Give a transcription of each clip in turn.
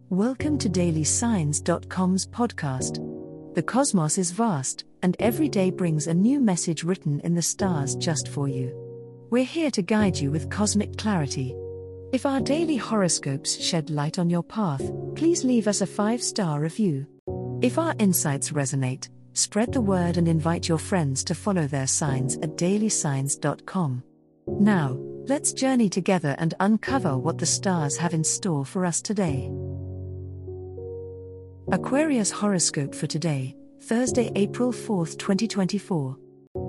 Welcome to DailySigns.com's podcast. The cosmos is vast, and every day brings a new message written in the stars just for you. We're here to guide you with cosmic clarity. If our daily horoscopes shed light on your path, please leave us a 5-star review. If our insights resonate, spread the word and invite your friends to follow their signs at DailySigns.com. Now, let's journey together and uncover what the stars have in store for us today. Aquarius horoscope for today, Thursday, April 4, 2024.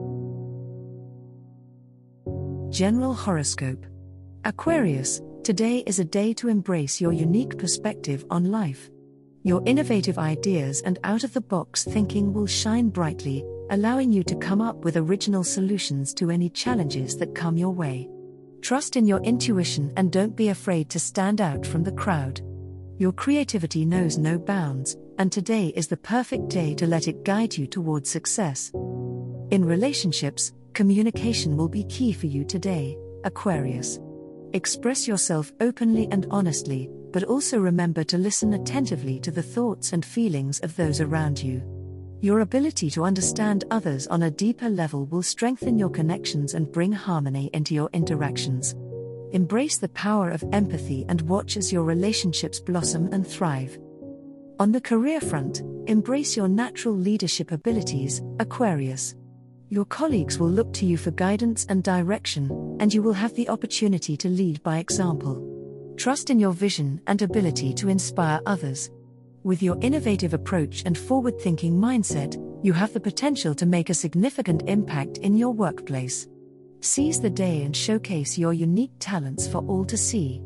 General horoscope. Aquarius, today is a day to embrace your unique perspective on life. Your innovative ideas and out-of-the-box thinking will shine brightly, allowing you to come up with original solutions to any challenges that come your way. Trust in your intuition and don't be afraid to stand out from the crowd. Your creativity knows no bounds, and today is the perfect day to let it guide you towards success. In relationships, communication will be key for you today, Aquarius. Express yourself openly and honestly, but also remember to listen attentively to the thoughts and feelings of those around you. Your ability to understand others on a deeper level will strengthen your connections and bring harmony into your interactions. Embrace the power of empathy and watch as your relationships blossom and thrive. On the career front, embrace your natural leadership abilities, Aquarius. Your colleagues will look to you for guidance and direction, and you will have the opportunity to lead by example. Trust in your vision and ability to inspire others. With your innovative approach and forward-thinking mindset, you have the potential to make a significant impact in your workplace. Seize the day and showcase your unique talents for all to see.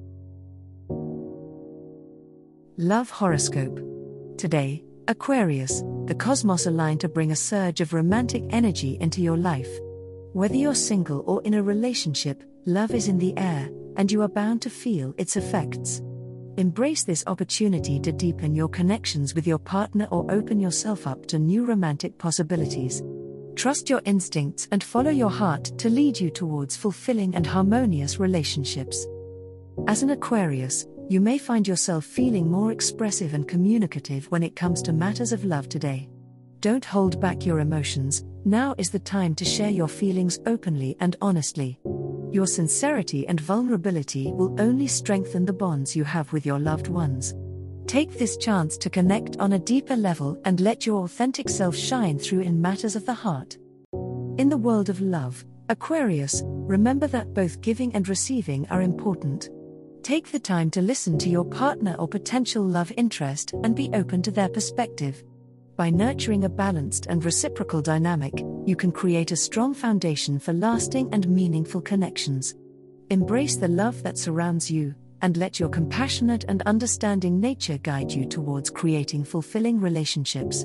Love horoscope. Today, Aquarius, the cosmos align to bring a surge of romantic energy into your life. Whether you're single or in a relationship, love is in the air, and you are bound to feel its effects. Embrace this opportunity to deepen your connections with your partner or open yourself up to new romantic possibilities. Trust your instincts and follow your heart to lead you towards fulfilling and harmonious relationships. As an Aquarius, you may find yourself feeling more expressive and communicative when it comes to matters of love today. Don't hold back your emotions, now is the time to share your feelings openly and honestly. Your sincerity and vulnerability will only strengthen the bonds you have with your loved ones. Take this chance to connect on a deeper level and let your authentic self shine through in matters of the heart. In the world of love, Aquarius, remember that both giving and receiving are important. Take the time to listen to your partner or potential love interest and be open to their perspective. By nurturing a balanced and reciprocal dynamic, you can create a strong foundation for lasting and meaningful connections. Embrace the love that surrounds you, and let your compassionate and understanding nature guide you towards creating fulfilling relationships.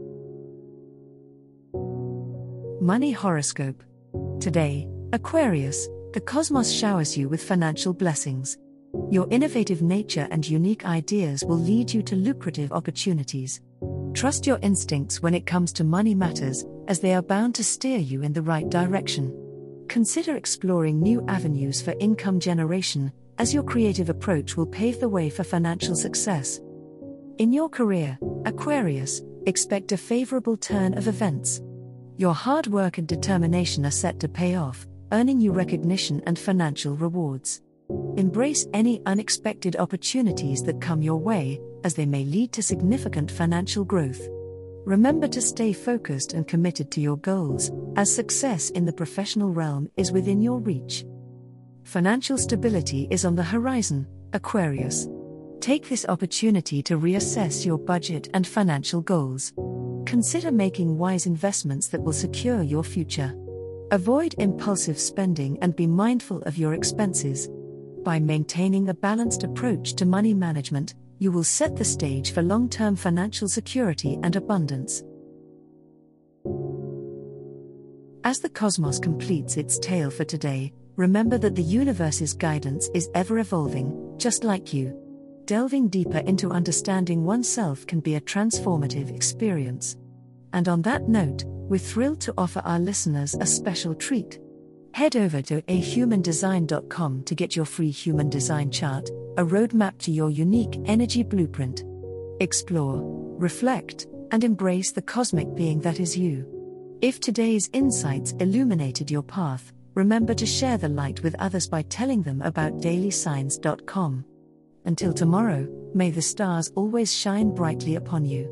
Money horoscope. Today, Aquarius, the cosmos showers you with financial blessings. Your innovative nature and unique ideas will lead you to lucrative opportunities. Trust your instincts when it comes to money matters, as they are bound to steer you in the right direction. Consider exploring new avenues for income generation, as your creative approach will pave the way for financial success. In your career, Aquarius, expect a favorable turn of events. Your hard work and determination are set to pay off, earning you recognition and financial rewards. Embrace any unexpected opportunities that come your way, as they may lead to significant financial growth. Remember to stay focused and committed to your goals, as success in the professional realm is within your reach. Financial stability is on the horizon, Aquarius. Take this opportunity to reassess your budget and financial goals. Consider making wise investments that will secure your future. Avoid impulsive spending and be mindful of your expenses. By maintaining a balanced approach to money management, you will set the stage for long-term financial security and abundance. As the cosmos completes its tale for today, remember that the universe's guidance is ever evolving, just like you. Delving deeper into understanding oneself can be a transformative experience. And on that note, we're thrilled to offer our listeners a special treat. Head over to ahumandesign.com to get your free human design chart, a roadmap to your unique energy blueprint. Explore, reflect, and embrace the cosmic being that is you. If today's insights illuminated your path, remember to share the light with others by telling them about dailysigns.com. Until tomorrow, may the stars always shine brightly upon you.